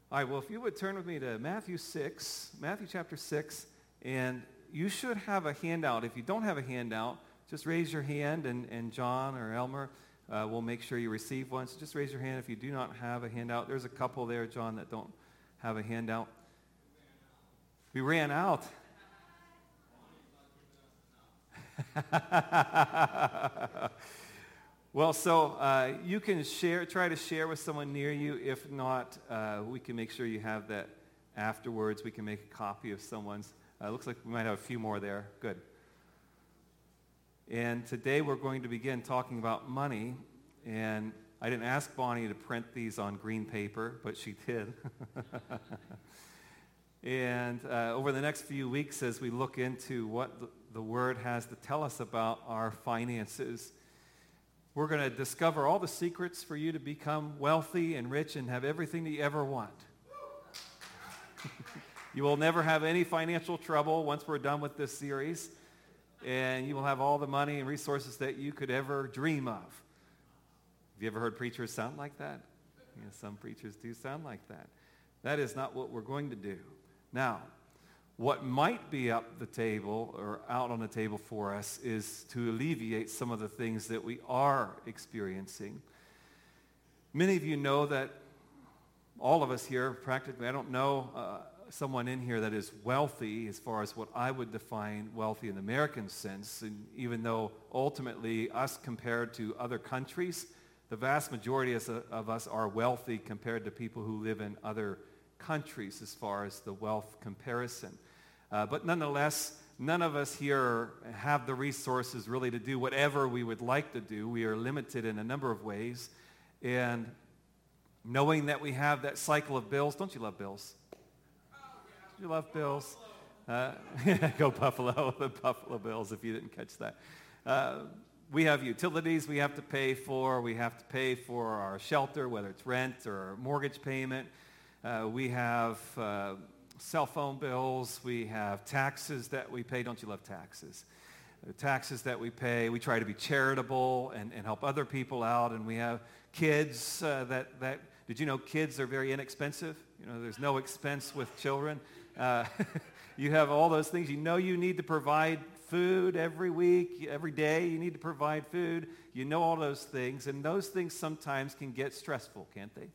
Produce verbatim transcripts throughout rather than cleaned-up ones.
All right, well, if you would turn with me to Matthew six, Matthew chapter six, and you should have a handout. If you don't have a handout, just raise your hand, and, and John or Elmer uh, will make sure you receive one. So just raise your hand if you do not have a handout. There's a couple there, John, that don't have a handout. We ran out. Well, so uh, you can share, try to share with someone near you. If not, uh, we can make sure you have that afterwards. We can make a copy of someone's. Uh, looks like we might have a few more there. Good. And today we're going to begin talking about money. And I didn't ask Bonnie to print these on green paper, but she did. And uh, over the next few weeks, as we look into what the, the Word has to tell us about our finances, we're going to discover all the secrets for you to become wealthy and rich and have everything that you ever want. You will never have any financial trouble once we're done with this series, and you will have all the money and resources that you could ever dream of. Have you ever heard preachers sound like that? Yeah, some preachers do sound like that. That is not what we're going to do. Now, what might be up the table or out on the table for us is to alleviate some of the things that we are experiencing. Many of you know that all of us here, practically, I don't know uh, someone in here that is wealthy as far as what I would define wealthy in the American sense, and even though ultimately us compared to other countries, the vast majority of us are wealthy compared to people who live in other countries as far as the wealth comparison. Uh, but nonetheless, none of us here have the resources really to do whatever we would like to do. We are limited in a number of ways. And knowing that we have that cycle of bills, don't you love bills? Don't you love bills? Uh, go Buffalo, the Buffalo Bills, if you didn't catch that. Uh, we have utilities we have to pay for. We have to pay for our shelter, whether it's rent or mortgage payment. Uh, we have uh, cell phone bills. We have taxes that we pay. Don't you love taxes? The taxes that we pay. We try to be charitable and, and help other people out. And we have kids uh, that, that, did you know kids are very inexpensive? You know, there's no expense with children. Uh, you have all those things. You know you need to provide food every week, every day. You need to provide food. You know all those things. And those things sometimes can get stressful, can't they?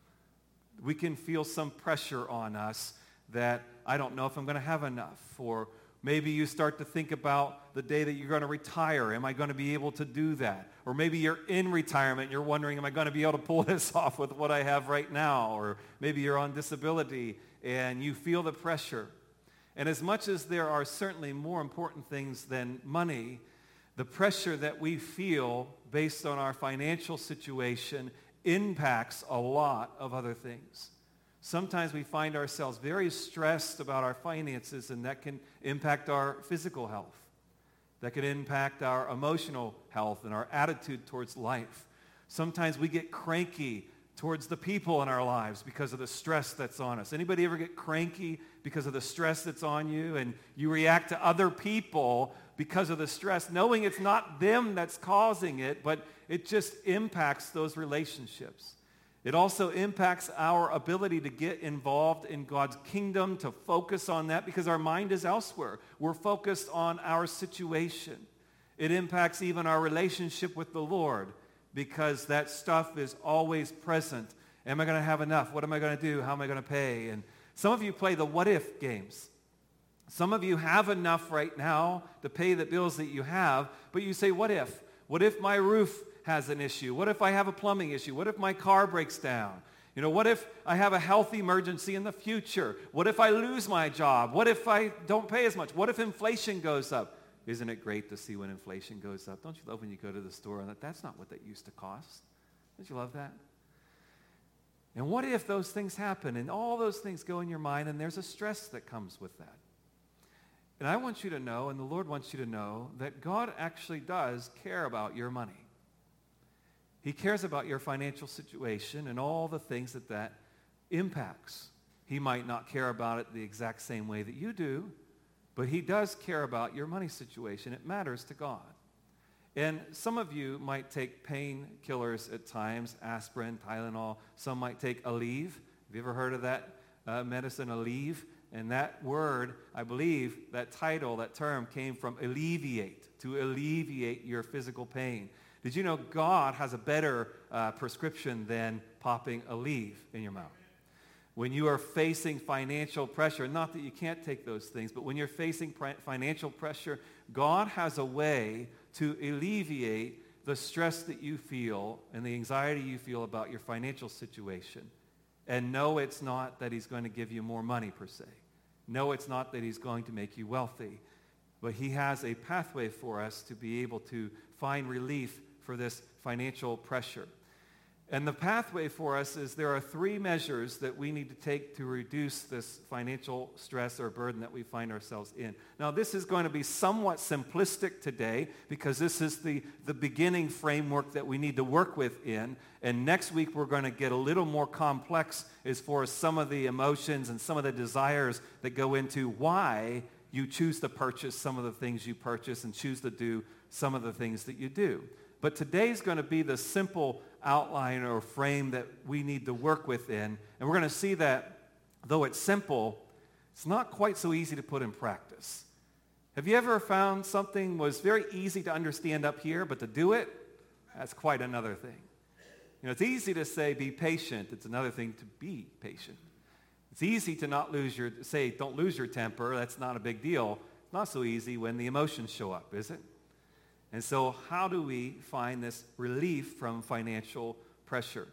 We can feel some pressure on us that I don't know if I'm going to have enough. Or maybe you start to think about the day that you're going to retire. Am I going to be able to do that? Or maybe you're in retirement and you're wondering, am I going to be able to pull this off with what I have right now? Or maybe you're on disability and you feel the pressure. And as much as there are certainly more important things than money, the pressure that we feel based on our financial situation impacts a lot of other things. Sometimes we find ourselves very stressed about our finances, and that can impact our physical health. That can impact our emotional health and our attitude towards life. Sometimes we get cranky towards the people in our lives because of the stress that's on us. Anybody ever get cranky because of the stress that's on you, and you react to other people because of the stress, knowing it's not them that's causing it, but it just impacts those relationships. It also impacts our ability to get involved in God's kingdom, to focus on that, because our mind is elsewhere. We're focused on our situation. It impacts even our relationship with the Lord, because that stuff is always present. Am I going to have enough? What am I going to do? How am I going to pay? And some of you play the what-if games. Some of you have enough right now to pay the bills that you have, but you say, what if? What if my roof has an issue? What if I have a plumbing issue? What if my car breaks down? You know, what if I have a health emergency in the future? What if I lose my job? What if I don't pay as much? What if inflation goes up? Isn't it great to see when inflation goes up? Don't you love when you go to the store and that that's not what that used to cost? Don't you love that? And what if those things happen and all those things go in your mind and there's a stress that comes with that? And I want you to know, and the Lord wants you to know, that God actually does care about your money. He cares about your financial situation and all the things that that impacts. He might not care about it the exact same way that you do, but he does care about your money situation. It matters to God. And some of you might take painkillers at times, aspirin, Tylenol. Some might take Aleve, Have you ever heard of that uh, medicine, Aleve? And that word, I believe, that title, that term came from alleviate, to alleviate your physical pain. Did you know God has a better uh, prescription than popping Aleve in your mouth? When you are facing financial pressure, not that you can't take those things, but when you're facing pr- financial pressure, God has a way to alleviate the stress that you feel and the anxiety you feel about your financial situation. And no, it's not that he's going to give you more money per se. No, it's not that he's going to make you wealthy. But he has a pathway for us to be able to find relief for this financial pressure. And the pathway for us is there are three measures that we need to take to reduce this financial stress or burden that we find ourselves in. Now, this is going to be somewhat simplistic today because this is the, the beginning framework that we need to work within. And next week, we're going to get a little more complex as far as some of the emotions and some of the desires that go into why you choose to purchase some of the things you purchase and choose to do some of the things that you do. But today's going to be the simple outline or frame that we need to work within. And we're going to see that, though it's simple, it's not quite so easy to put in practice. Have you ever found something was very easy to understand up here, but to do it, that's quite another thing. You know, it's easy to say be patient. It's another thing to be patient. It's easy to not lose your, say, don't lose your temper. That's not a big deal. It's not so easy when the emotions show up, is it? And so how do we find this relief from financial pressure?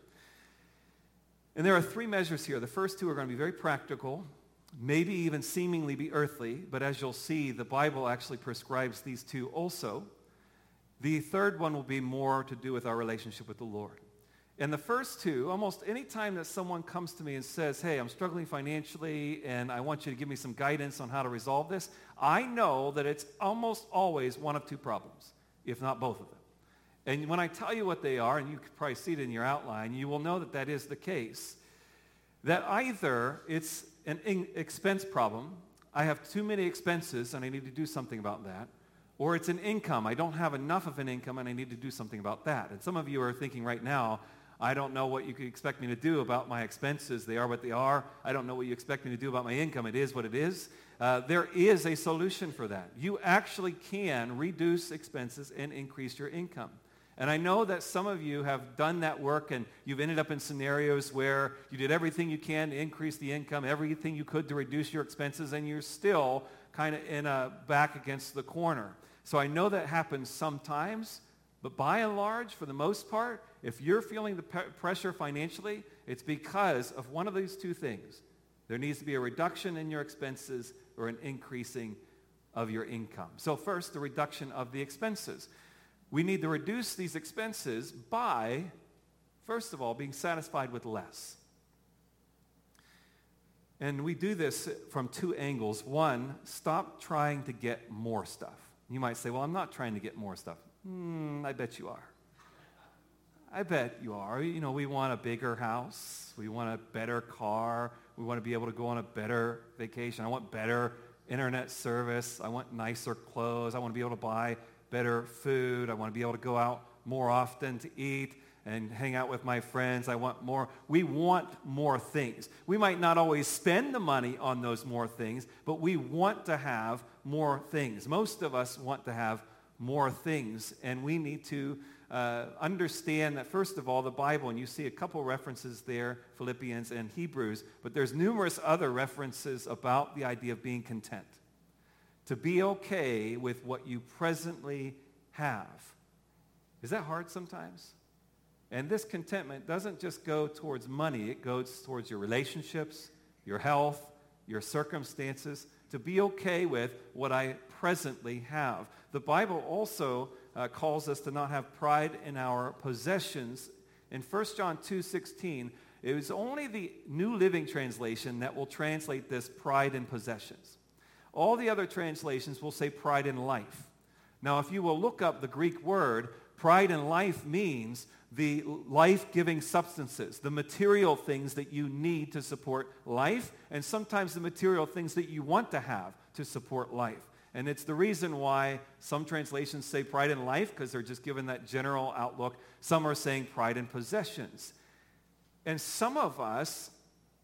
And there are three measures here. The first two are going to be very practical, maybe even seemingly be earthly, but as you'll see, the Bible actually prescribes these two also. The third one will be more to do with our relationship with the Lord. And the first two, almost any time that someone comes to me and says, hey, I'm struggling financially and I want you to give me some guidance on how to resolve this, I know that it's almost always one of two problems, if not both of them. And when I tell you what they are, and you can probably see it in your outline, you will know that that is the case. That either it's an in- expense problem, I have too many expenses and I need to do something about that, or it's an income, I don't have enough of an income and I need to do something about that. And some of you are thinking right now, I don't know what you could expect me to do about my expenses. They are what they are. I don't know what you expect me to do about my income. It is what it is. Uh, there is a solution for that. You actually can reduce expenses and increase your income. And I know that some of you have done that work and you've ended up in scenarios where you did everything you can to increase the income, everything you could to reduce your expenses, and you're still kind of in a back against the corner. So I know that happens sometimes, but by and large, for the most part, if you're feeling the pe- pressure financially, it's because of one of these two things. There needs to be a reduction in your expenses or an increasing of your income. So first, the reduction of the expenses. We need to reduce these expenses by, first of all, being satisfied with less. And we do this from two angles. One, stop trying to get more stuff. You might say, well, I'm not trying to get more stuff. Hmm, I bet you are. I bet you are. You know, we want a bigger house. We want a better car. We want to be able to go on a better vacation. I want better internet service. I want nicer clothes. I want to be able to buy better food. I want to be able to go out more often to eat and hang out with my friends. I want more. We want more things. We might not always spend the money on those more things, but we want to have more things. Most of us want to have more things, and we need to uh, understand that, first of all, the Bible, and you see a couple references there, Philippians and Hebrews, but there's numerous other references about the idea of being content, to be okay with what you presently have. Is that hard sometimes? And this contentment doesn't just go towards money. It goes towards your relationships, your health, your circumstances, to be okay with what I presently have. The Bible also uh, calls us to not have pride in our possessions. In First John two sixteen, it is only the New Living Translation that will translate this pride in possessions. All the other translations will say pride in life. Now, if you will look up the Greek word, pride in life means the life-giving substances, the material things that you need to support life, and sometimes the material things that you want to have to support life. And it's the reason why some translations say pride in life, because they're just given that general outlook. Some are saying pride in possessions. And some of us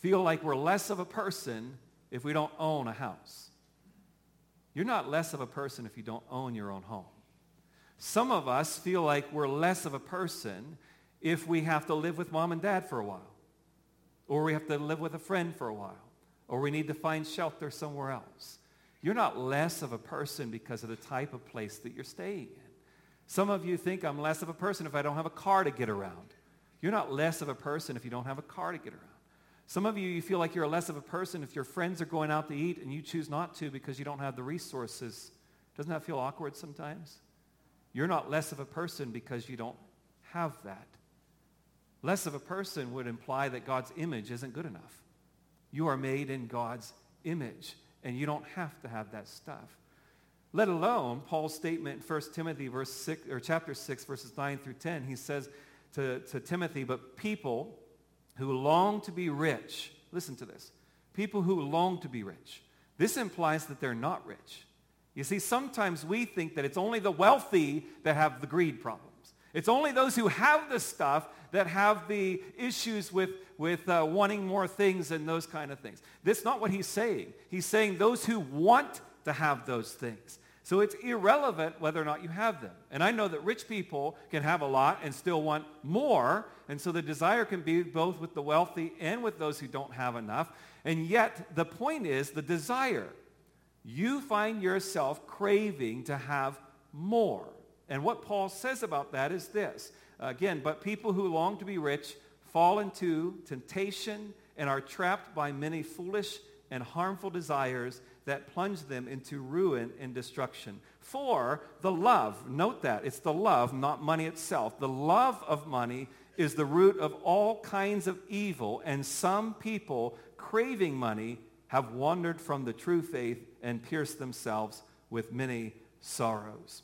feel like we're less of a person if we don't own a house. You're not less of a person if you don't own your own home. Some of us feel like we're less of a person if we have to live with mom and dad for a while, or we have to live with a friend for a while, or we need to find shelter somewhere else. You're not less of a person because of the type of place that you're staying in. Some of you think I'm less of a person if I don't have a car to get around. You're not less of a person if you don't have a car to get around. Some of you, you feel like you're less of a person if your friends are going out to eat and you choose not to because you don't have the resources. Doesn't that feel awkward sometimes? You're not less of a person because you don't have that. Less of a person would imply that God's image isn't good enough. You are made in God's image, and you don't have to have that stuff. Let alone Paul's statement in First Timothy verse six, or chapter six, verses nine through ten. He says to, to Timothy, but people who long to be rich, listen to this, people who long to be rich. This implies that they're not rich. You see, sometimes we think that it's only the wealthy that have the greed problems. It's only those who have the stuff that have the issues with, with uh, wanting more things and those kind of things. That's not what he's saying. He's saying those who want to have those things. So it's irrelevant whether or not you have them. And I know that rich people can have a lot and still want more. And so the desire can be both with the wealthy and with those who don't have enough. And yet the point is the desire. You find yourself craving to have more. And what Paul says about that is this. Again, but people who long to be rich fall into temptation and are trapped by many foolish and harmful desires that plunge them into ruin and destruction. For the love, note that, it's the love, not money itself. The love of money is the root of all kinds of evil, and some people craving money have wandered from the true faith and pierced themselves with many sorrows.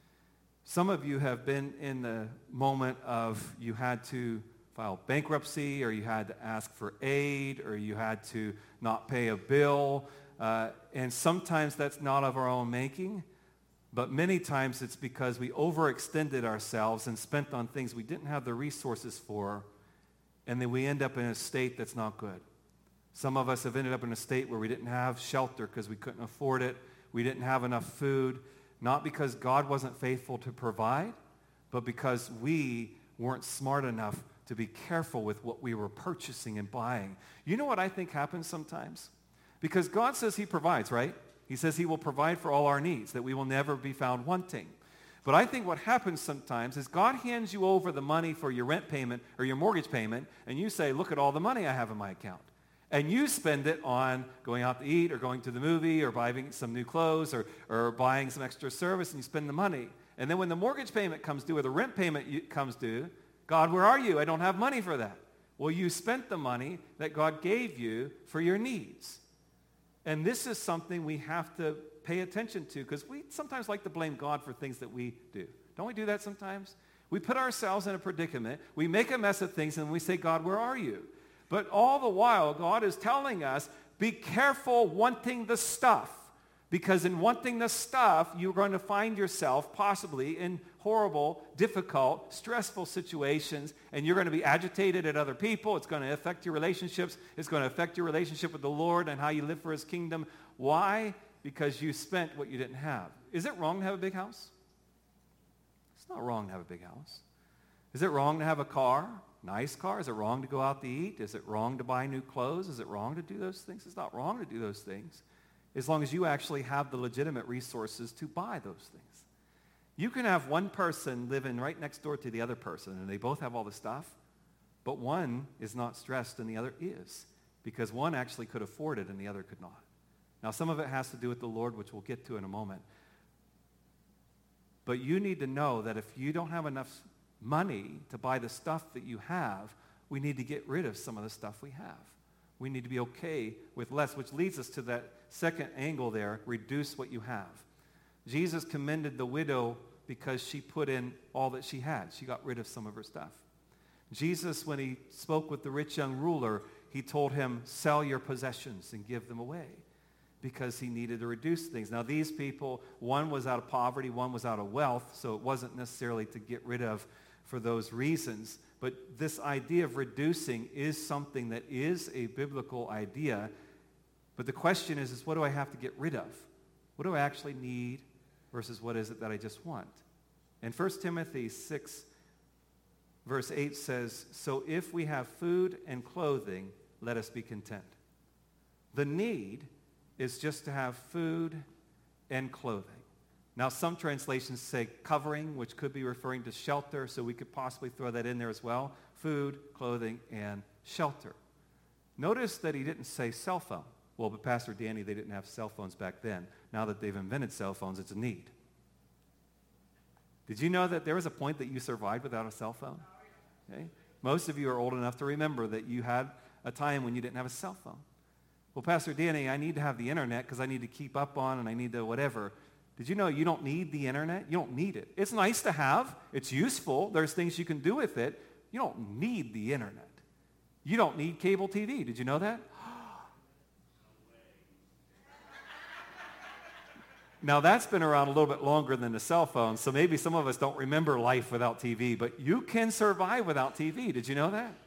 Some of you have been in the moment of you had to file bankruptcy, or you had to ask for aid, or you had to not pay a bill. Uh, and sometimes that's not of our own making, but many times it's because we overextended ourselves and spent on things we didn't have the resources for, and then we end up in a state that's not good. Some of us have ended up in a state where we didn't have shelter because we couldn't afford it. We didn't have enough food, not because God wasn't faithful to provide, but because we weren't smart enough to be careful with what we were purchasing and buying. You know what I think happens sometimes? Because God says he provides, right? He says he will provide for all our needs, that we will never be found wanting. But I think what happens sometimes is God hands you over the money for your rent payment or your mortgage payment, and you say, look at all the money I have in my account. And you spend it on going out to eat or going to the movie or buying some new clothes or, or buying some extra service, and you spend the money. And then when the mortgage payment comes due or the rent payment comes due, God, where are you? I don't have money for that. Well, you spent the money that God gave you for your needs. And this is something we have to pay attention to, because we sometimes like to blame God for things that we do. Don't we do that sometimes? We put ourselves in a predicament. We make a mess of things, and we say, God, where are you? But all the while, God is telling us, be careful wanting the stuff. Because in wanting the stuff, you're going to find yourself possibly in horrible, difficult, stressful situations, and you're going to be agitated at other people. It's going to affect your relationships. It's going to affect your relationship with the Lord and how you live for his kingdom. Why? Because you spent what you didn't have. Is it wrong to have a big house? It's not wrong to have a big house. Is it wrong to have a car? Nice car? Is it wrong to go out to eat? Is it wrong to buy new clothes? Is it wrong to do those things? It's not wrong to do those things, as long as you actually have the legitimate resources to buy those things. You can have one person living right next door to the other person, and they both have all the stuff, but one is not stressed and the other is, because one actually could afford it and the other could not. Now, some of it has to do with the Lord, which we'll get to in a moment. But you need to know that if you don't have enough money to buy the stuff that you have, we need to get rid of some of the stuff we have. We need to be okay with less, which leads us to that second angle there, reduce what you have. Jesus commended the widow because she put in all that she had. She got rid of some of her stuff. Jesus, when he spoke with the rich young ruler, he told him, sell your possessions and give them away, because he needed to reduce things. Now, these people, one was out of poverty, one was out of wealth, so it wasn't necessarily to get rid of for those reasons. But this idea of reducing is something that is a biblical idea. But the question is, is what do I have to get rid of? What do I actually need versus what is it that I just want? And First Timothy six, verse eight says, so if we have food and clothing, let us be content. The need is just to have food and clothing. Now, some translations say covering, which could be referring to shelter, so we could possibly throw that in there as well. Food, clothing, and shelter. Notice that he didn't say cell phone. Well, but Pastor Danny, they didn't have cell phones back then. Now that they've invented cell phones, it's a need. Did you know that there was a point that you survived without a cell phone? Okay. Most of you are old enough to remember that you had a time when you didn't have a cell phone. Well, Pastor Danny, I need to have the internet because I need to keep up on and I need to whatever. Did you know you don't need the internet? You don't need it. It's nice to have. It's useful. There's things you can do with it. You don't need the internet. You don't need cable T V. Did you know that? Now, that's been around a little bit longer than the cell phone, so maybe some of us don't remember life without T V, but you can survive without T V. Did you know that?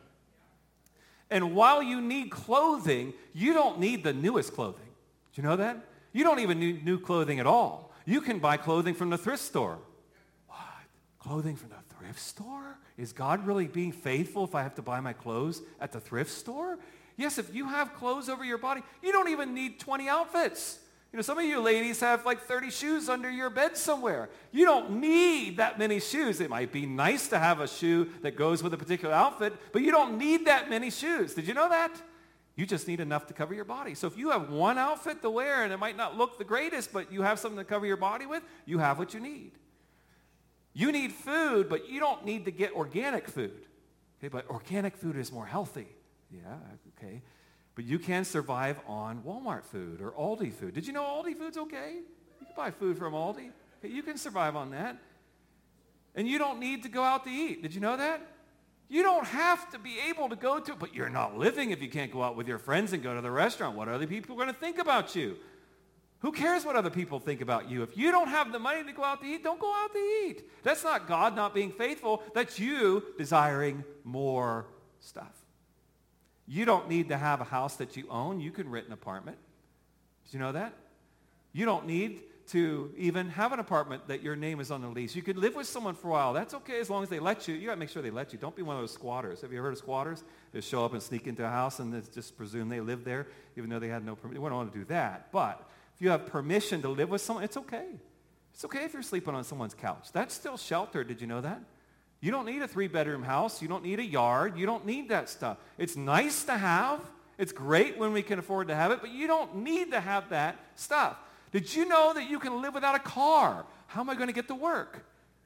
And while you need clothing, you don't need the newest clothing. Did you know that? You don't even need new clothing at all. You can buy clothing from the thrift store. What? Clothing from the thrift store? Is God really being faithful if I have to buy my clothes at the thrift store? Yes, if you have clothes over your body, you don't even need twenty outfits. You know, some of you ladies have like thirty shoes under your bed somewhere. You don't need that many shoes. It might be nice to have a shoe that goes with a particular outfit, but you don't need that many shoes. Did you know that? You just need enough to cover your body. So if you have one outfit to wear and it might not look the greatest, but you have something to cover your body with, you have what you need. You need food, but you don't need to get organic food. Okay, but organic food is more healthy. Yeah, okay. But you can survive on Walmart food or Aldi food. Did you know Aldi food's okay? You can buy food from Aldi. Okay, you can survive on that. And you don't need to go out to eat. Did you know that? You don't have to be able to go to, but you're not living if you can't go out with your friends and go to the restaurant. What are other people going to think about you? Who cares what other people think about you? If you don't have the money to go out to eat, don't go out to eat. That's not God not being faithful. That's you desiring more stuff. You don't need to have a house that you own. You can rent an apartment. Did you know that? You don't need to even have an apartment that your name is on the lease. You could live with someone for a while. That's okay as long as they let you. You got to make sure they let you. Don't be one of those squatters. Have you ever heard of squatters? They show up and sneak into a house and just presume they live there even though they had no permission. We don't want to do that. But if you have permission to live with someone, it's okay. It's okay if you're sleeping on someone's couch. That's still shelter. Did you know that? You don't need a three-bedroom house. You don't need a yard. You don't need that stuff. It's nice to have. It's great when we can afford to have it, but you don't need to have that stuff. Did you know that you can live without a car? How am I going to get to work?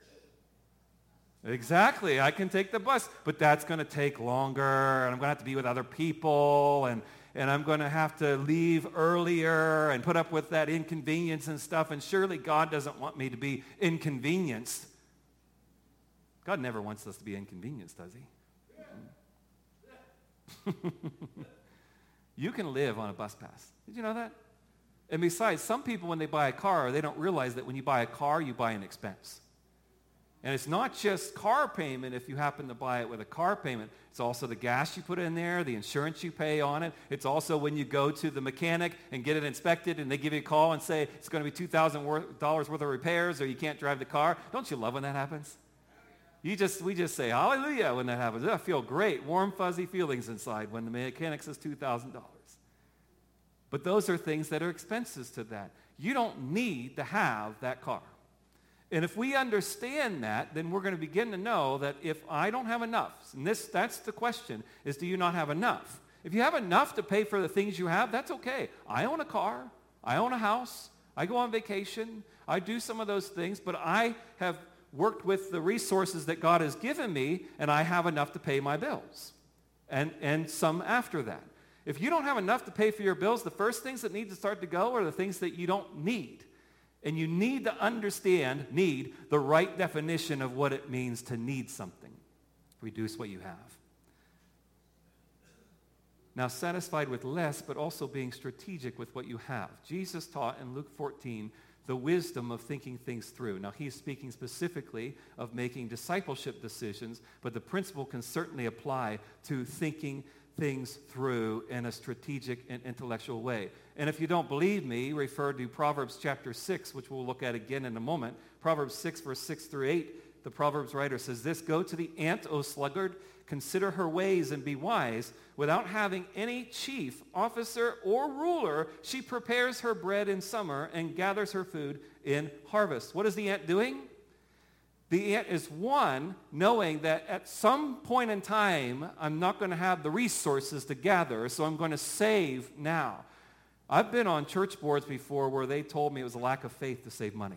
Exactly. I can take the bus, but that's going to take longer, and I'm going to have to be with other people, and, and I'm going to have to leave earlier and put up with that inconvenience and stuff, and surely God doesn't want me to be inconvenienced. God never wants us to be inconvenienced, does he? You can live on a bus pass. Did you know that? And besides, some people, when they buy a car, they don't realize that when you buy a car, you buy an expense. And it's not just car payment if you happen to buy it with a car payment. It's also the gas you put in there, the insurance you pay on it. It's also when you go to the mechanic and get it inspected and they give you a call and say it's going to be two thousand dollars worth of repairs or you can't drive the car. Don't you love when that happens? You just, we just say hallelujah when that happens. I feel great, warm, fuzzy feelings inside when the mechanic says two thousand dollars. But those are things that are expenses to that. You don't need to have that car. And if we understand that, then we're going to begin to know that if I don't have enough, and this, that's the question, is do you not have enough? If you have enough to pay for the things you have, that's okay. I own a car. I own a house. I go on vacation. I do some of those things, but I have worked with the resources that God has given me, and I have enough to pay my bills, and, and some after that. If you don't have enough to pay for your bills, the first things that need to start to go are the things that you don't need. And you need to understand, need, the right definition of what it means to need something. Reduce what you have. Now, satisfied with less, but also being strategic with what you have. Jesus taught in Luke fourteen the wisdom of thinking things through. Now, he's speaking specifically of making discipleship decisions, but the principle can certainly apply to thinking things through in a strategic and intellectual way. And if you don't believe me, refer to Proverbs chapter six, which we'll look at again in a moment. Proverbs six, verse six through eight, the Proverbs writer says this, "Go to the ant, O sluggard, consider her ways and be wise. Without having any chief, officer, or ruler, she prepares her bread in summer and gathers her food in harvest." What is the ant doing? The ant is, one, knowing that at some point in time, I'm not going to have the resources to gather, so I'm going to save now. I've been on church boards before where they told me it was a lack of faith to save money.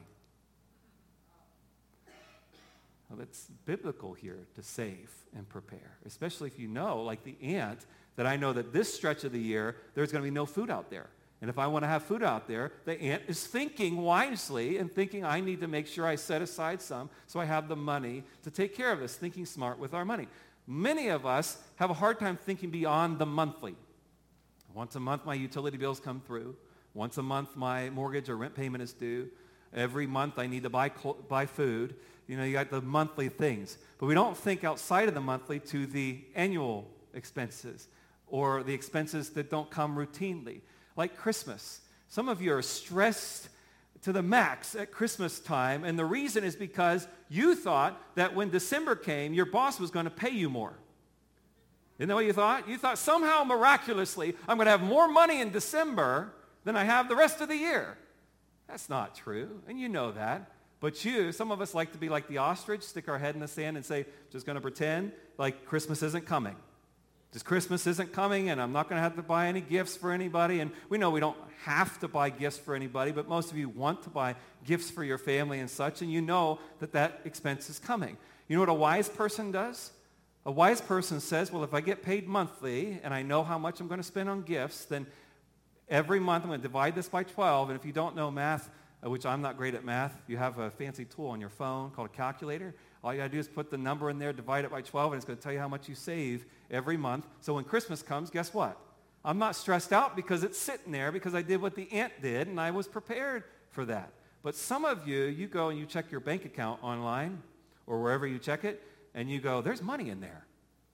Well, it's biblical here to save and prepare, especially if you know, like the ant, that I know that this stretch of the year, there's going to be no food out there. And if I want to have food out there, the ant is thinking wisely and thinking I need to make sure I set aside some so I have the money to take care of this, thinking smart with our money. Many of us have a hard time thinking beyond the monthly. Once a month, my utility bills come through. Once a month, my mortgage or rent payment is due. Every month, I need to buy cl- buy food. You know, you got the monthly things. But we don't think outside of the monthly to the annual expenses or the expenses that don't come routinely. Like Christmas. Some of you are stressed to the max at Christmas time, and the reason is because you thought that when December came, your boss was going to pay you more. Isn't that what you thought? You thought somehow miraculously, I'm going to have more money in December than I have the rest of the year. That's not true, and you know that. But you, some of us like to be like the ostrich, stick our head in the sand and say, just going to pretend like Christmas isn't coming. Just Christmas isn't coming, and I'm not going to have to buy any gifts for anybody. And we know we don't have to buy gifts for anybody, but most of you want to buy gifts for your family and such, and you know that that expense is coming. You know what a wise person does? A wise person says, well, if I get paid monthly and I know how much I'm going to spend on gifts, then every month I'm going to divide this by twelve. And if you don't know math, which I'm not great at math, you have a fancy tool on your phone called a calculator. All you got to do is put the number in there, divide it by twelve, and it's going to tell you how much you save every month. So when Christmas comes, guess what? I'm not stressed out because it's sitting there because I did what the ant did, and I was prepared for that. But some of you, you go and you check your bank account online or wherever you check it, and you go, there's money in there.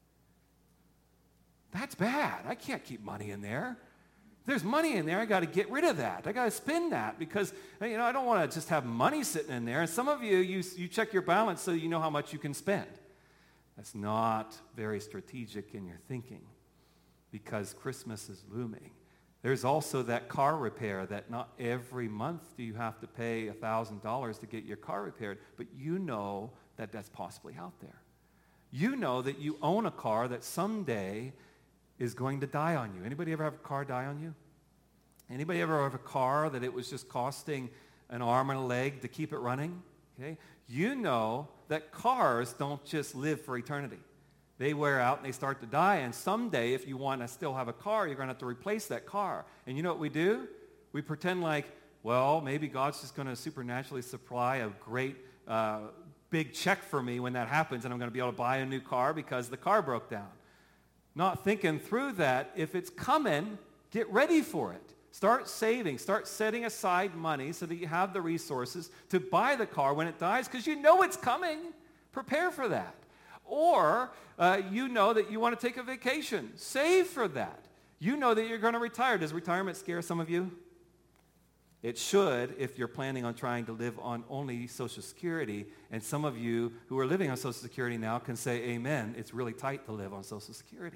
That's bad. I can't keep money in there. If there's money in there, I got to get rid of that. I got to spend that because, you know, I don't want to just have money sitting in there. And some of you, you, you check your balance so you know how much you can spend. That's not very strategic in your thinking because Christmas is looming. There's also that car repair that not every month do you have to pay one thousand dollars to get your car repaired, but you know that that's possibly out there. You know that you own a car that someday is going to die on you. Anybody ever have a car die on you? Anybody ever have a car that it was just costing an arm and a leg to keep it running? Okay? You know that cars don't just live for eternity. They wear out and they start to die, and someday if you want to still have a car, you're going to have to replace that car. And you know what we do? We pretend like, well, maybe God's just going to supernaturally supply a great uh, big check for me when that happens, and I'm going to be able to buy a new car because the car broke down. Not thinking through that, if it's coming, get ready for it. Start saving. Start setting aside money so that you have the resources to buy the car when it dies because you know it's coming. Prepare for that. Or uh, you know that you want to take a vacation. Save for that. You know that you're going to retire. Does retirement scare some of you? It should if you're planning on trying to live on only Social Security. And some of you who are living on Social Security now can say, amen, it's really tight to live on Social Security.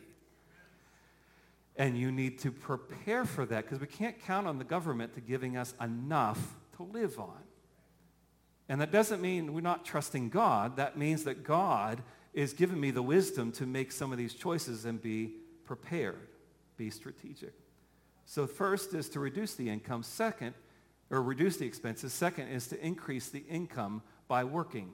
And you need to prepare for that because we can't count on the government to giving us enough to live on. And that doesn't mean we're not trusting God. That means that God is giving me the wisdom to make some of these choices and be prepared, be strategic. So first is to reduce the income. Second, or reduce the expenses. Second is to increase the income by working.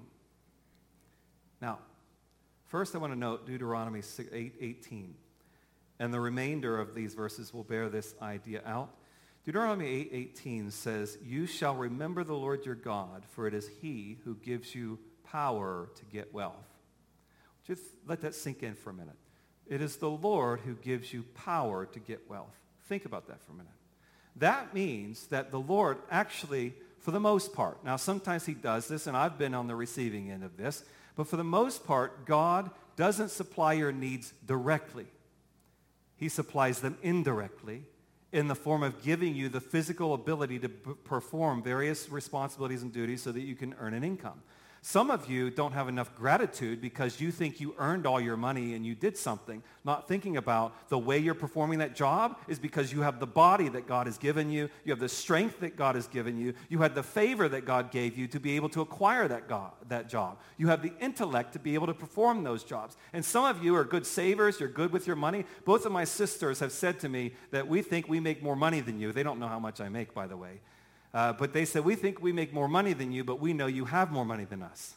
Now, first I want to note Deuteronomy eight eighteen. And the remainder of these verses will bear this idea out. Deuteronomy eight eighteen says, "You shall remember the Lord your God, for it is he who gives you power to get wealth." Just let that sink in for a minute. It is the Lord who gives you power to get wealth. Think about that for a minute. That means that the Lord actually for the most part. Now, sometimes he does this, and I've been on the receiving end of this, but for the most part, God doesn't supply your needs directly. He supplies them indirectly in the form of giving you the physical ability to b- perform various responsibilities and duties so that you can earn an income. Some of you don't have enough gratitude because you think you earned all your money and you did something, not thinking about the way you're performing that job is because you have the body that God has given you, you have the strength that God has given you, you had the favor that God gave you to be able to acquire that, God, that job. You have the intellect to be able to perform those jobs. And some of you are good savers, you're good with your money. Both of my sisters have said to me that we think we make more money than you. They don't know how much I make, by the way. Uh, but they said, we think we make more money than you, but we know you have more money than us.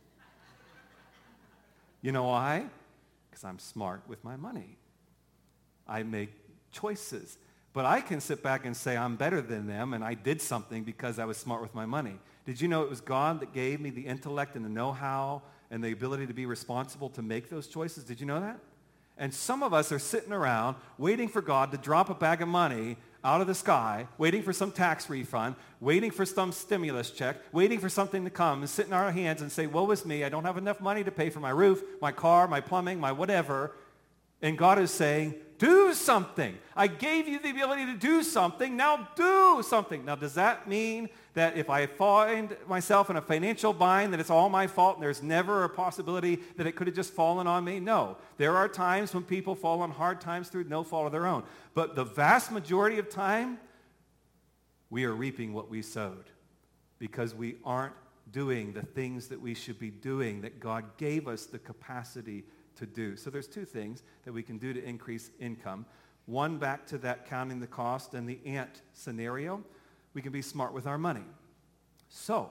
You know why? Because I'm smart with my money. I make choices. But I can sit back and say I'm better than them, and I did something because I was smart with my money. Did you know it was God that gave me the intellect and the know-how and the ability to be responsible to make those choices? Did you know that? And some of us are sitting around waiting for God to drop a bag of money out of the sky, waiting for some tax refund, waiting for some stimulus check, waiting for something to come and sit in our hands and say, woe is me, I don't have enough money to pay for my roof, my car, my plumbing, my whatever. And God is saying, do something. I gave you the ability to do something. Now do something. Now, does that mean that if I find myself in a financial bind, that it's all my fault and there's never a possibility that it could have just fallen on me? No. There are times when people fall on hard times through no fault of their own. But the vast majority of time, we are reaping what we sowed because we aren't doing the things that we should be doing that God gave us the capacity to do. So there's two things that we can do to increase income. One, back to that counting the cost and the ant scenario. We can be smart with our money. So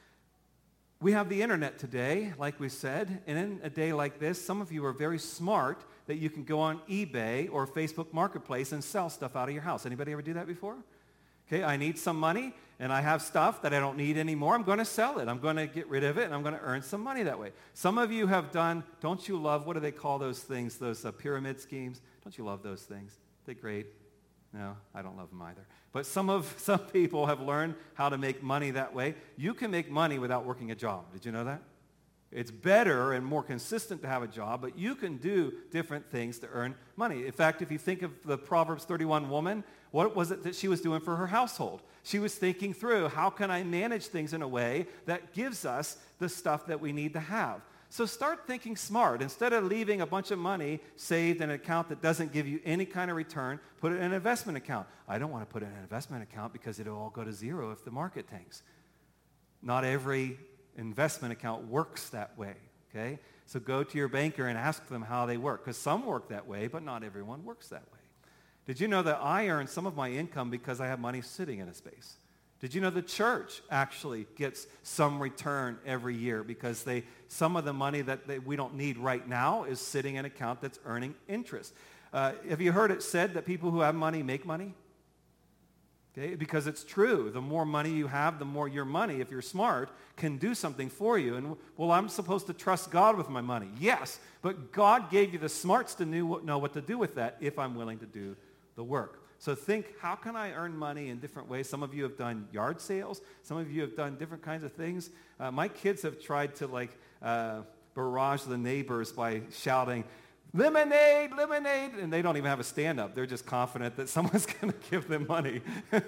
we have the internet today, like we said, and in a day like this, some of you are very smart that you can go on eBay or Facebook Marketplace and sell stuff out of your house. Anybody ever do that before? Okay, I need some money, and I have stuff that I don't need anymore. I'm going to sell it. I'm going to get rid of it, and I'm going to earn some money that way. Some of you have done, don't you love, what do they call those things, those uh, pyramid schemes? Don't you love those things? They're great. No, I don't love them either. But some of some people have learned how to make money that way. You can make money without working a job. Did you know that? It's better and more consistent to have a job, but you can do different things to earn money. In fact, if you think of the Proverbs thirty-one woman, what was it that she was doing for her household? She was thinking through, how can I manage things in a way that gives us the stuff that we need to have? So start thinking smart. Instead of leaving a bunch of money saved in an account that doesn't give you any kind of return, put it in an investment account. I don't want to put it in an investment account because it'll all go to zero if the market tanks. Not every investment account works that way, okay? So go to your banker and ask them how they work, because some work that way, but not everyone works that way. Did you know that I earn some of my income because I have money sitting in a space? Did you know the church actually gets some return every year because they some of the money that they, we don't need right now is sitting in an account that's earning interest? Uh, have you heard it said that people who have money make money? Okay, because it's true. The more money you have, the more your money, if you're smart, can do something for you. And, well, I'm supposed to trust God with my money. Yes, but God gave you the smarts to know what to do with that if I'm willing to do the work. So think, how can I earn money in different ways? Some of you have done yard sales. Some of you have done different kinds of things. Uh, my kids have tried to, like, uh, barrage the neighbors by shouting, lemonade, lemonade, and they don't even have a stand-up. They're just confident that someone's going to give them money.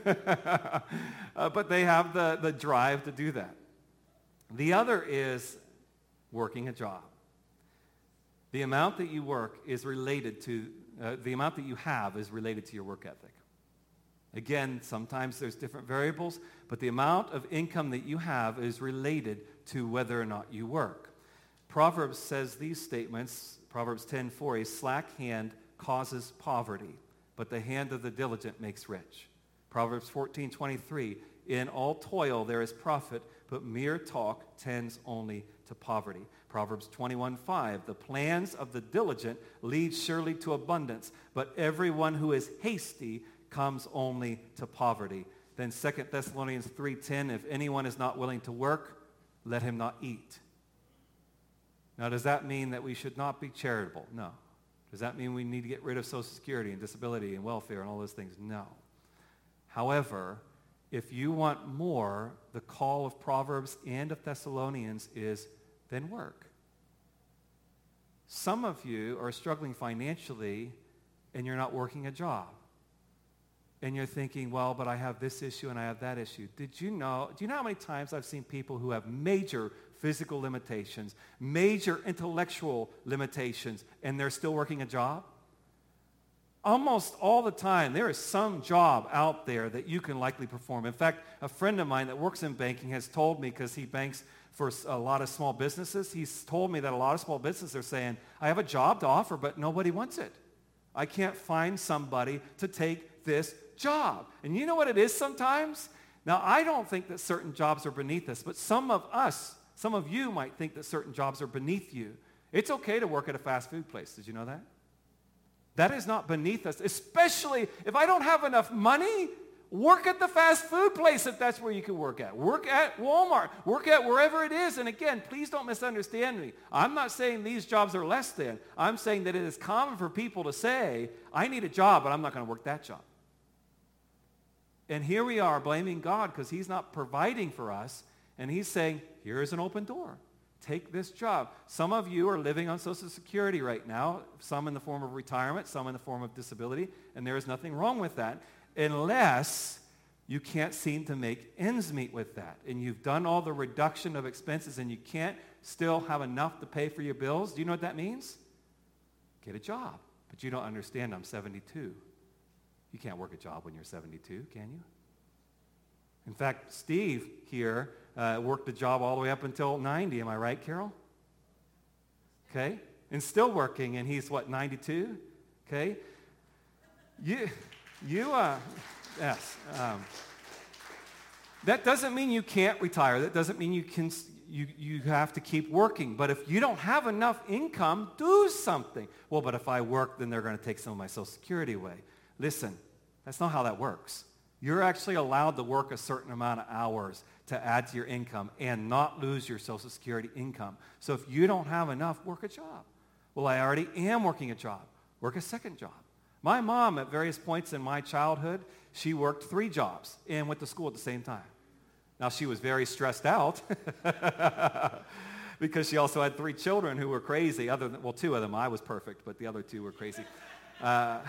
uh, but they have the, the drive to do that. The other is working a job. The amount that you work is related to, uh, the amount that you have is related to your work ethic. Again, sometimes there's different variables, but the amount of income that you have is related to whether or not you work. Proverbs says these statements, Proverbs ten four, a slack hand causes poverty, but the hand of the diligent makes rich. Proverbs fourteen twenty-three, in all toil there is profit, but mere talk tends only to poverty. Proverbs twenty-one five, the plans of the diligent lead surely to abundance, but everyone who is hasty comes only to poverty. Then Second Thessalonians three ten, if anyone is not willing to work, let him not eat. Now, does that mean that we should not be charitable? No. Does that mean we need to get rid of Social Security and disability and welfare and all those things? No. However, If you want more, the call of Proverbs and of Thessalonians is, then work. Some of you are struggling financially and you're not working a job. And you're thinking, well, but I have this issue and I have that issue. Did you know, do you know how many times I've seen people who have major physical limitations, major intellectual limitations, and they're still working a job? Almost all the time, there is some job out there that you can likely perform. In fact, a friend of mine that works in banking has told me, because he banks for a lot of small businesses, he's told me that a lot of small businesses are saying, I have a job to offer, but nobody wants it. I can't find somebody to take this job. And you know what it is sometimes? Now, I don't think that certain jobs are beneath us, but some of us, some of you might think that certain jobs are beneath you. It's okay to work at a fast food place. Did you know that? That is not beneath us, especially if I don't have enough money. Work at the fast food place if that's where you can work at. Work at Walmart. Work at wherever it is. And again, please don't misunderstand me. I'm not saying these jobs are less than. I'm saying that it is common for people to say, I need a job, but I'm not going to work that job. And here we are blaming God because he's not providing for us. And he's saying, here's an open door. Take this job. Some of you are living on Social Security right now, some in the form of retirement, some in the form of disability, and there is nothing wrong with that, unless you can't seem to make ends meet with that. And you've done all the reduction of expenses and you can't still have enough to pay for your bills. Do you know what that means? Get a job. But you don't understand, I'm seventy-two. You can't work a job when you're seventy-two, can you? In fact, Steve here uh, worked a job all the way up until ninety. Am I right, Carol? Okay. And still working, and he's, what, ninety-two? Okay. You, you, uh, yes. Um, that doesn't mean you can't retire. That doesn't mean you can, you, you have to keep working. But if you don't have enough income, do something. Well, but if I work, then they're going to take some of my Social Security away. Listen, that's not how that works. You're actually allowed to work a certain amount of hours to add to your income and not lose your Social Security income. So if you don't have enough, work a job. Well, I already am working a job. Work a second job. My mom, at various points in my childhood, she worked three jobs and went to school at the same time. Now, she was very stressed out because she also had three children who were crazy. Other than, well, two of them, I was perfect, but the other two were crazy. Uh,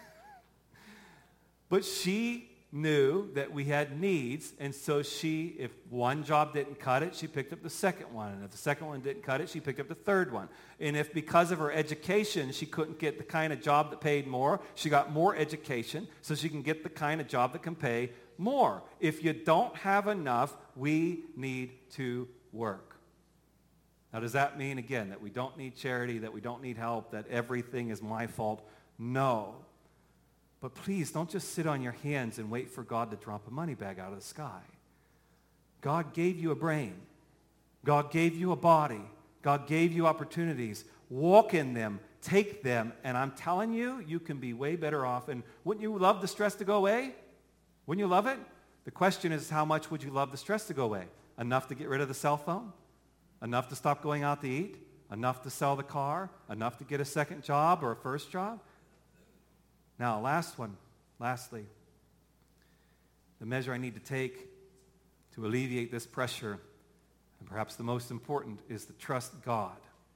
but she knew that we had needs, and so she, if one job didn't cut it, she picked up the second one, and if the second one didn't cut it, she picked up the third one. And if because of her education she couldn't get the kind of job that paid more, she got more education so she can get the kind of job that can pay more. If you don't have enough, we need to work. Now, does that mean, again, that we don't need charity, that we don't need help, that everything is my fault? No. But please, don't just sit on your hands and wait for God to drop a money bag out of the sky. God gave you a brain. God gave you a body. God gave you opportunities. Walk in them. Take them. And I'm telling you, you can be way better off. And wouldn't you love the stress to go away? Wouldn't you love it? The question is, how much would you love the stress to go away? Enough to get rid of the cell phone? Enough to stop going out to eat? Enough to sell the car? Enough to get a second job or a first job? Now, last one, lastly, the measure I need to take to alleviate this pressure, and perhaps the most important, is to trust God.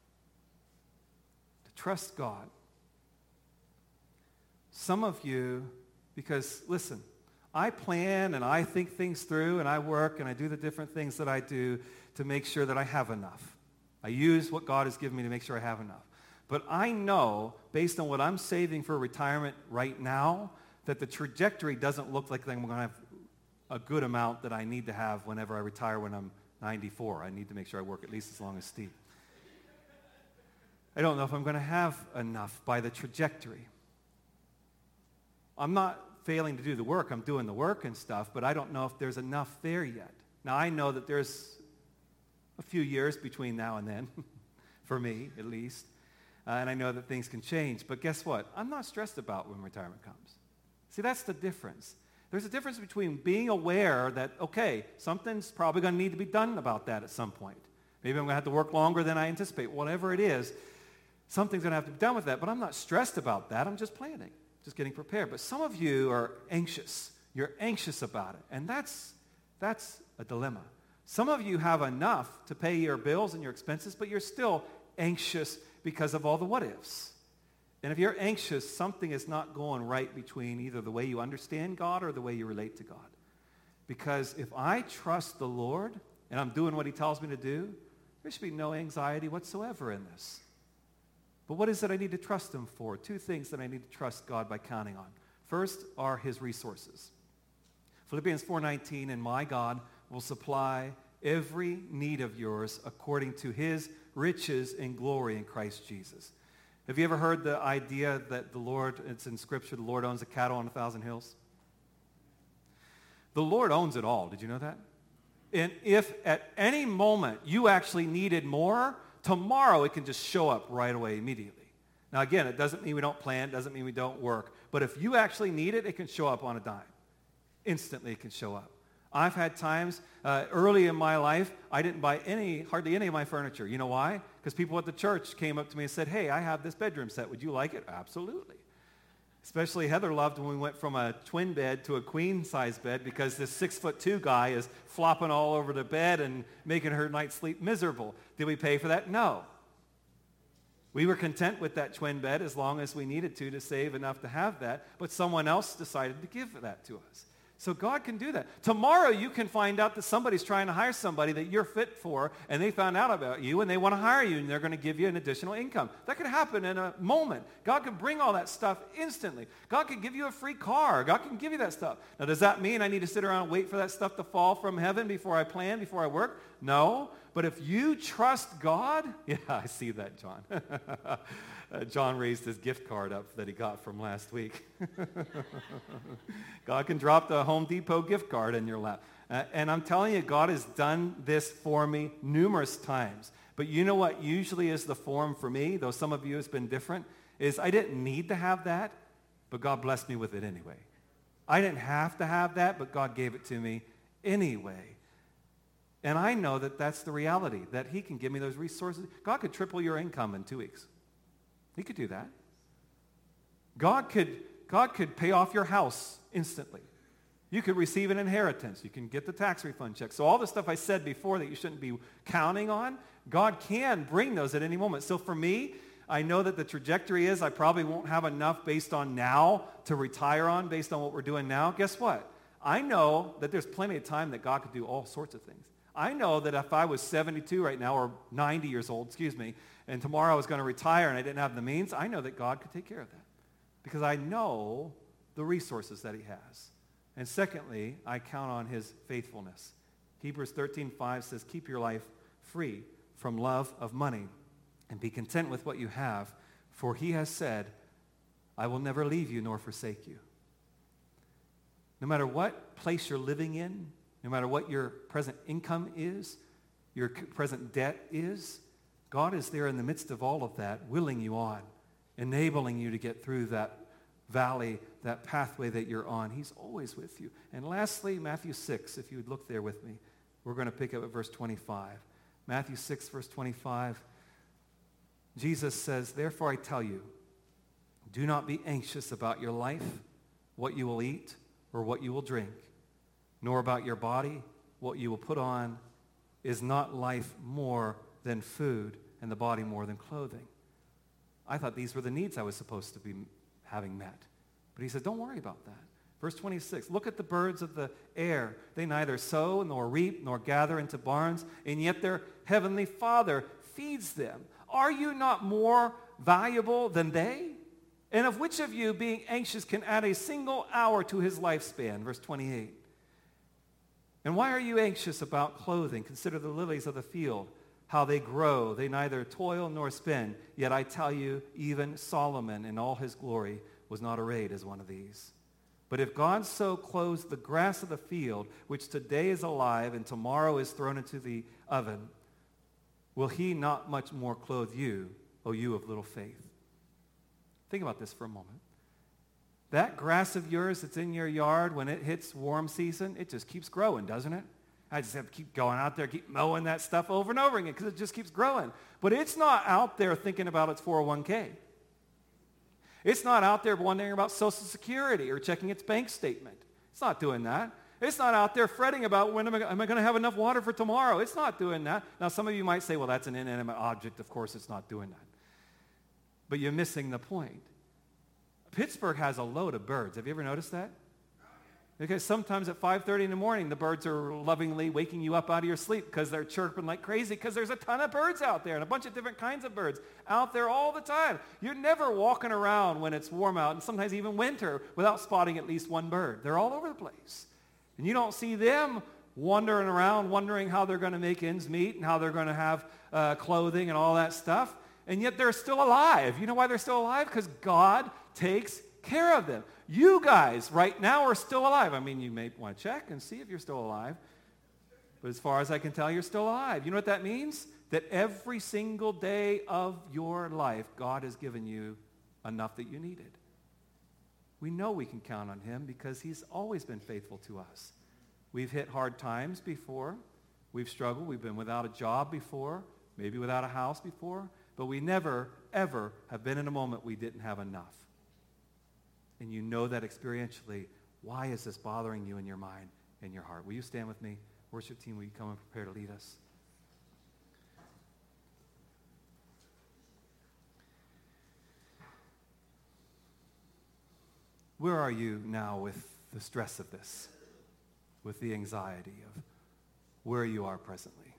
To trust God. Some of you, because, listen, I plan and I think things through and I work and I do the different things that I do to make sure that I have enough. I use what God has given me to make sure I have enough. But I know, based on what I'm saving for retirement right now, that the trajectory doesn't look like I'm going to have a good amount that I need to have whenever I retire when I'm ninety-four. I need to make sure I work at least as long as Steve. I don't know if I'm going to have enough by the trajectory. I'm not failing to do the work. I'm doing the work and stuff, but I don't know if there's enough there yet. Now, I know that there's a few years between now and then, for me at least. Uh, and I know that things can change. But guess what? I'm not stressed about when retirement comes. See, that's the difference. There's a difference between being aware that, okay, something's probably going to need to be done about that at some point. Maybe I'm going to have to work longer than I anticipate. Whatever it is, something's going to have to be done with that. But I'm not stressed about that. I'm just planning, just getting prepared. But some of you are anxious. You're anxious about it. And that's, that's a dilemma. Some of you have enough to pay your bills and your expenses, but you're still anxious because of all the what-ifs. And if you're anxious, something is not going right between either the way you understand God or the way you relate to God. Because if I trust the Lord and I'm doing what he tells me to do, there should be no anxiety whatsoever in this. But what is it I need to trust him for? Two things that I need to trust God by counting on. First are his resources. Philippians four nineteen, and my God will supply every need of yours according to his riches and glory in Christ Jesus. Have you ever heard the idea that the Lord, it's in Scripture, the Lord owns the cattle on a thousand hills? The Lord owns it all. Did you know that? And if at any moment you actually needed more, tomorrow it can just show up right away immediately. Now again, it doesn't mean we don't plan, it doesn't mean we don't work, but if you actually need it, it can show up on a dime. Instantly it can show up. I've had times uh, early in my life, I didn't buy any, hardly any of my furniture. You know why? Because people at the church came up to me and said, hey, I have this bedroom set. Would you like it? Absolutely. Especially Heather loved when we went from a twin bed to a queen-size bed because this six-foot-two guy is flopping all over the bed and making her night sleep miserable. Did we pay for that? No. We were content with that twin bed as long as we needed to to save enough to have that, but someone else decided to give that to us. So God can do that. Tomorrow you can find out that somebody's trying to hire somebody that you're fit for, and they found out about you, and they want to hire you, and they're going to give you an additional income. That could happen in a moment. God can bring all that stuff instantly. God can give you a free car. God can give you that stuff. Now, does that mean I need to sit around and wait for that stuff to fall from heaven before I plan, before I work? No. But if you trust God, yeah, I see that, John. Uh, John raised his gift card up that he got from last week. God can drop the Home Depot gift card in your lap. Uh, and I'm telling you, God has done this for me numerous times. But you know what usually is the form for me, though some of you it's been different, is I didn't need to have that, but God blessed me with it anyway. I didn't have to have that, but God gave it to me anyway. And I know that that's the reality, that he can give me those resources. God could triple your income in two weeks. He could do that. God could, God could pay off your house instantly. You could receive an inheritance. You can get the tax refund check. So all the stuff I said before that you shouldn't be counting on, God can bring those at any moment. So for me, I know that the trajectory is I probably won't have enough based on now to retire on, based on what we're doing now. Guess what? I know that there's plenty of time that God could do all sorts of things. I know that if I was seventy-two right now, or ninety years old, excuse me, and tomorrow I was going to retire and I didn't have the means, I know that God could take care of that because I know the resources that he has. And secondly, I count on his faithfulness. Hebrews thirteen five says, keep your life free from love of money and be content with what you have, for he has said, I will never leave you nor forsake you. No matter what place you're living in, no matter what your present income is, your present debt is, God is there in the midst of all of that, willing you on, enabling you to get through that valley, that pathway that you're on. He's always with you. And lastly, Matthew six, if you would look there with me. We're going to pick up at verse twenty-five. Matthew six, verse twenty-five. Jesus says, therefore I tell you, do not be anxious about your life, what you will eat or what you will drink, nor about your body, what you will put on. Is not life more than food, and the body more than clothing? I thought these were the needs I was supposed to be having met. But he said, don't worry about that. Verse twenty-six, look at the birds of the air. They neither sow nor reap nor gather into barns, and yet their heavenly Father feeds them. Are you not more valuable than they? And of which of you, being anxious, can add a single hour to his lifespan? Verse twenty-eight. And why are you anxious about clothing? Consider the lilies of the field, how they grow. They neither toil nor spin. Yet I tell you, even Solomon in all his glory was not arrayed as one of these. But if God so clothes the grass of the field, which today is alive and tomorrow is thrown into the oven, will he not much more clothe you, O you of little faith? Think about this for a moment. That grass of yours that's in your yard, when it hits warm season, it just keeps growing, doesn't it? I just have to keep going out there, keep mowing that stuff over and over again because it just keeps growing. But it's not out there thinking about its four oh one k. It's not out there wondering about Social Security or checking its bank statement. It's not doing that. It's not out there fretting about when am I, am I going to have enough water for tomorrow. It's not doing that. Now, some of you might say, well, that's an inanimate object. Of course, it's not doing that. But you're missing the point. Pittsburgh has a load of birds. Have you ever noticed that? Because sometimes at five thirty in the morning, the birds are lovingly waking you up out of your sleep because they're chirping like crazy because there's a ton of birds out there and a bunch of different kinds of birds out there all the time. You're never walking around when it's warm out and sometimes even winter without spotting at least one bird. They're all over the place. And you don't see them wandering around wondering how they're going to make ends meet and how they're going to have uh, clothing and all that stuff. And yet they're still alive. You know why they're still alive? Because God takes care of them. You guys right now are still alive. I mean, you may want to check and see if you're still alive. But as far as I can tell, you're still alive. You know what that means? That every single day of your life, God has given you enough that you needed. We know we can count on him because he's always been faithful to us. We've hit hard times before. We've struggled. We've been without a job before, maybe without a house before. But we never, ever have been in a moment we didn't have enough. And you know that experientially. Why is this bothering you in your mind and your heart? Will you stand with me? Worship team, will you come and prepare to lead us? Where are you now with the stress of this? With the anxiety of where you are presently?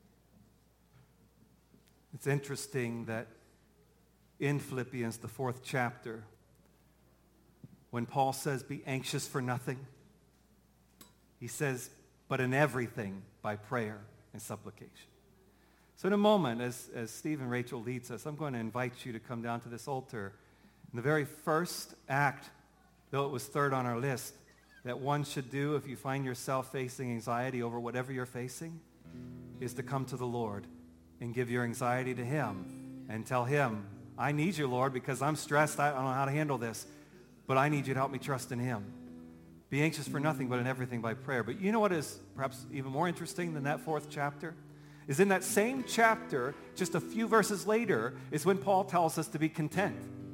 It's interesting that in Philippians, the fourth chapter, when Paul says, be anxious for nothing, he says, but in everything by prayer and supplication. So in a moment, as, as Steve and Rachel leads us, I'm going to invite you to come down to this altar. And the very first act, though it was third on our list, that one should do if you find yourself facing anxiety over whatever you're facing, is to come to the Lord and give your anxiety to him and tell him, I need you, Lord, because I'm stressed. I don't know how to handle this. But I need you to help me trust in him. Be anxious for nothing, but in everything by prayer. But you know what is perhaps even more interesting than that fourth chapter? Is in that same chapter, just a few verses later, is when Paul tells us to be content.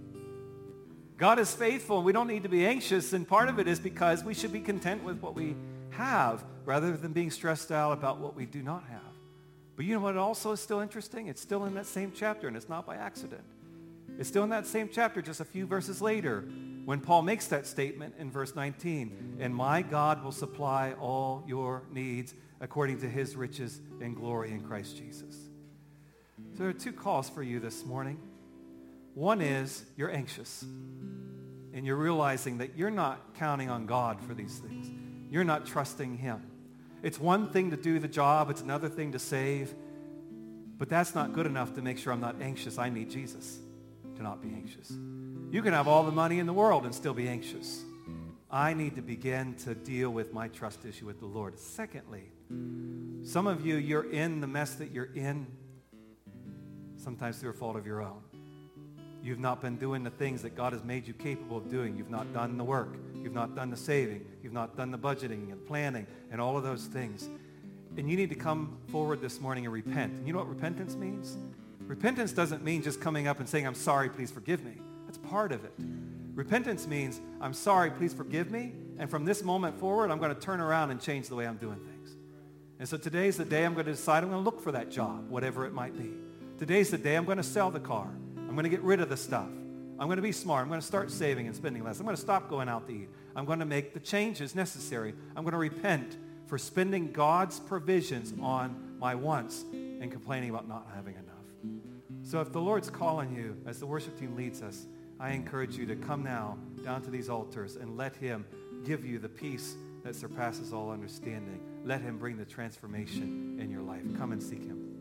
God is faithful, and we don't need to be anxious, and part of it is because we should be content with what we have rather than being stressed out about what we do not have. But you know what also is still interesting? It's still in that same chapter, and it's not by accident. It's still in that same chapter, just a few verses later, when Paul makes that statement in verse nineteen, and my God will supply all your needs according to his riches and glory in Christ Jesus. So there are two calls for you this morning. One is you're anxious, and you're realizing that you're not counting on God for these things. You're not trusting him. It's one thing to do the job. It's another thing to save. But that's not good enough to make sure I'm not anxious. I need Jesus to not be anxious. You can have all the money in the world and still be anxious. I need to begin to deal with my trust issue with the Lord. Secondly, some of you, you're in the mess that you're in, sometimes through a fault of your own. You've not been doing the things that God has made you capable of doing. You've not done the work. You've not done the saving. You've not done the budgeting and planning and all of those things. And you need to come forward this morning and repent. And you know what repentance means? Repentance doesn't mean just coming up and saying, I'm sorry, please forgive me. That's part of it. Repentance means, I'm sorry, please forgive me. And from this moment forward, I'm going to turn around and change the way I'm doing things. And so today's the day I'm going to decide I'm going to look for that job, whatever it might be. Today's the day I'm going to sell the car. I'm going to get rid of the stuff. I'm going to be smart. I'm going to start saving and spending less. I'm going to stop going out to eat. I'm going to make the changes necessary. I'm going to repent for spending God's provisions on my wants and complaining about not having enough. So if the Lord's calling you, as the worship team leads us, I encourage you to come now down to these altars and let him give you the peace that surpasses all understanding. Let him bring the transformation in your life. Come and seek him.